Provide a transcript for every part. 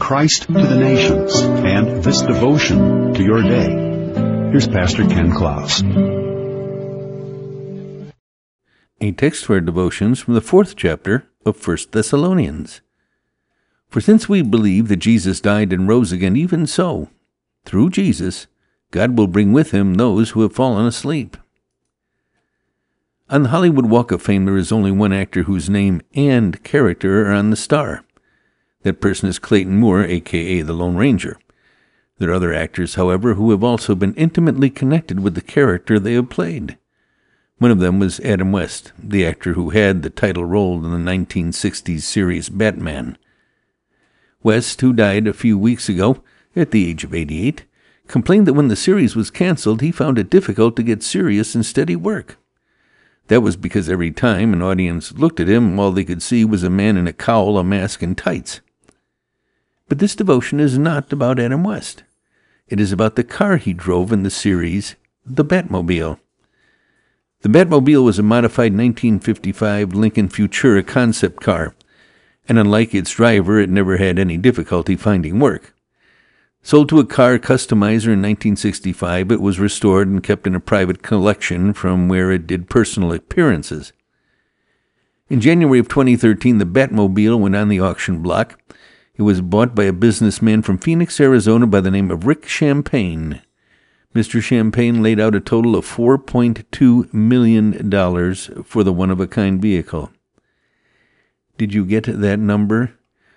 Christ to the nations and this devotion to your day. Here's Pastor Ken Klaus. A text for our devotions from the 4th chapter of 1 Thessalonians. For since we believe that Jesus died and rose again, even so, through Jesus, God will bring with him those who have fallen asleep. On the Hollywood Walk of Fame, there is only one actor whose name and character are on the star. That person is Clayton Moore, a.k.a. the Lone Ranger. There are other actors, however, who have also been intimately connected with the character they have played. One of them was Adam West, the actor who had the title role in the 1960s series Batman. West, who died a few weeks ago at the age of 88, complained that when the series was canceled, he found it difficult to get serious and steady work. That was because every time an audience looked at him, all they could see was a man in a cowl, a mask, and tights. But this devotion is not about Adam West. It is about the car he drove in the series, the Batmobile. The Batmobile was a modified 1955 Lincoln Futura concept car, and unlike its driver, it never had any difficulty finding work. Sold to a car customizer in 1965, it was restored and kept in a private collection from where it did personal appearances. In January of 2013, the Batmobile went on the auction block. It was bought by a businessman from Phoenix, Arizona by the name of Rick Champagne. Mr. Champagne laid out a total of $4.2 million for the one-of-a-kind vehicle. Did you get that number?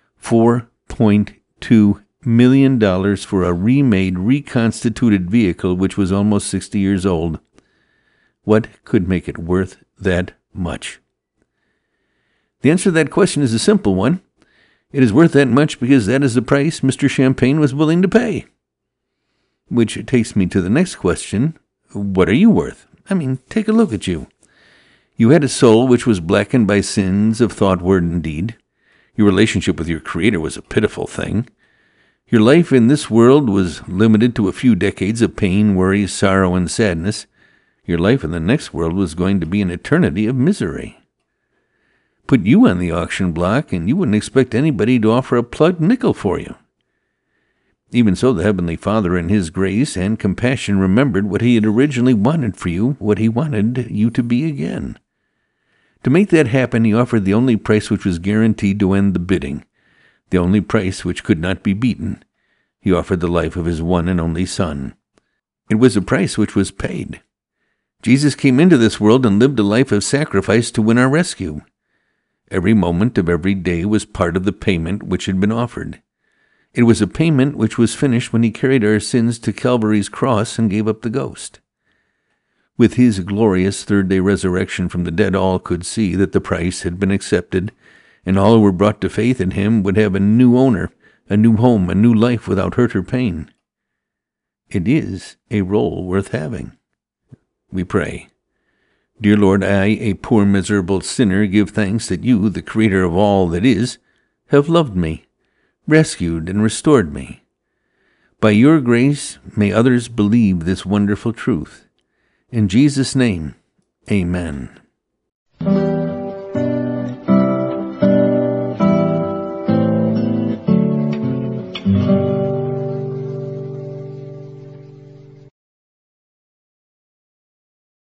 $4.2 million for a remade, reconstituted vehicle which was almost 60 years old. What could make it worth that much? The answer to that question is a simple one. It is worth that much because that is the price Mr. Champagne was willing to pay. Which takes me to the next question. What are you worth? I mean, take a look at you. You had a soul which was blackened by sins of thought, word, and deed. Your relationship with your Creator was a pitiful thing. Your life in this world was limited to a few decades of pain, worry, sorrow, and sadness. Your life in the next world was going to be an eternity of misery. Put you on the auction block, and you wouldn't expect anybody to offer a plugged nickel for you. Even so, the Heavenly Father in His grace and compassion remembered what He had originally wanted for you, what He wanted you to be again. To make that happen, He offered the only price which was guaranteed to end the bidding, the only price which could not be beaten. He offered the life of His one and only Son. It was a price which was paid. Jesus came into this world and lived a life of sacrifice to win our rescue. Every moment of every day was part of the payment which had been offered. It was a payment which was finished when He carried our sins to Calvary's cross and gave up the ghost. With His glorious third-day resurrection from the dead, all could see that the price had been accepted, and all who were brought to faith in Him would have a new owner, a new home, a new life without hurt or pain. It is a role worth having. We pray. Dear Lord, I, a poor miserable sinner, give thanks that You, the Creator of all that is, have loved me, rescued and restored me. By Your grace, may others believe this wonderful truth. In Jesus' name, amen.